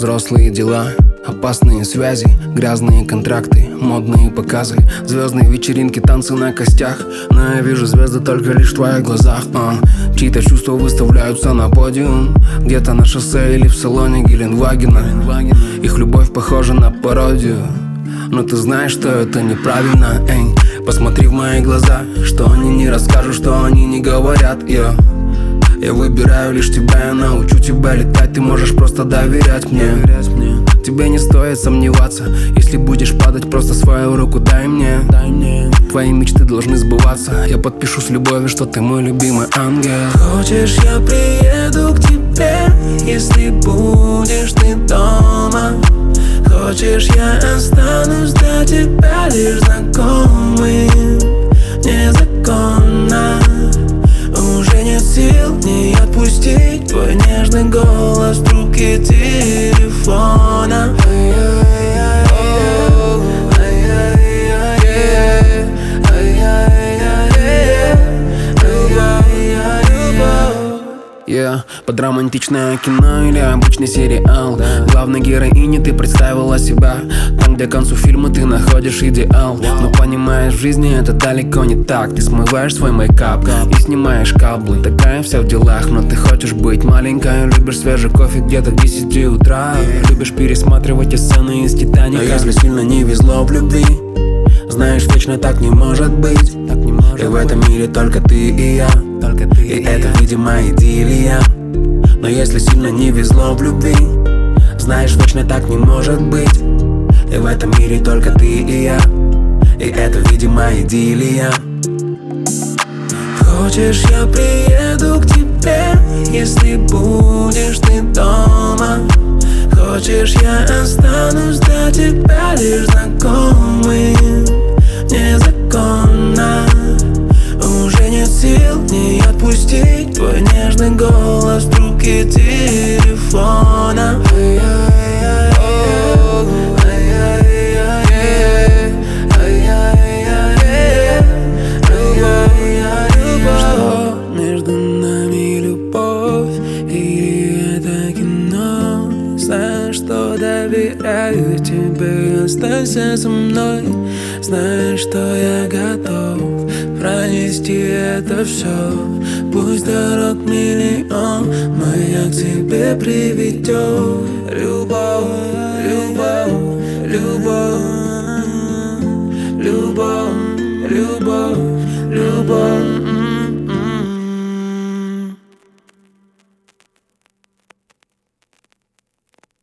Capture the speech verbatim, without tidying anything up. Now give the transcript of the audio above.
взрослые дела, опасные связи, грязные контракты, модные показы, звездные вечеринки, танцы на костях. Но я вижу звезды только лишь в твоих глазах. а. Чьи-то чувства выставляются на подиум, где-то на шоссе или в салоне Геленвагена. Их любовь похожа на пародию, но ты знаешь, что это неправильно. Эй, посмотри в мои глаза, что они не расскажут, что они не говорят. Я, я выбираю лишь тебя, я научу тебя летать. Ты можешь просто доверять мне. Тебе не стоит сомневаться. Если будешь падать, просто свою руку дай мне. Твои мечты должны сбываться. Я подпишу с любовью, что ты мой любимый ангел. Хочешь, я приеду к тебе, если будешь ты дома. Хочешь, я останусь для тебя лишь знакомым. Незаконно уже нет сил не отпустить твой нежный голос в трубке телефона. Yeah, под романтичное кино или обычный сериал, главной героине ты представила себя там, где к концу фильма ты находишь идеал. Но понимаешь, в жизни это далеко не так. Ты смываешь свой мейкап и снимаешь каблы. Такая вся в делах, но ты хочешь быть маленькой. Любишь свежий кофе где-то к десяти утра. Любишь пересматривать сцены из Титаника. А если сильно не везло в любви, знаешь, вечно так не может быть. И в этом мире только ты и я. И это, видимо, идиллия. Но если сильно не везло в любви, знаешь, вечно так не может быть. И в этом мире только ты и я. И это, видимо, идиллия. Хочешь, я приеду к тебе, если будешь ты дома. Хочешь, я останусь для тебя лишь знакомым. Незаконно уже нет сил не отпустить твой нежный голос в трубке телефона. Что между нами любовь или это кино? Знаешь, что доверяю тебе, останься со мной. Знаешь, что я готов пронести это все. Пусть дорог миллион, моя к тебе приведет. Любовь, любовь, любовь, любовь, любовь, любовь.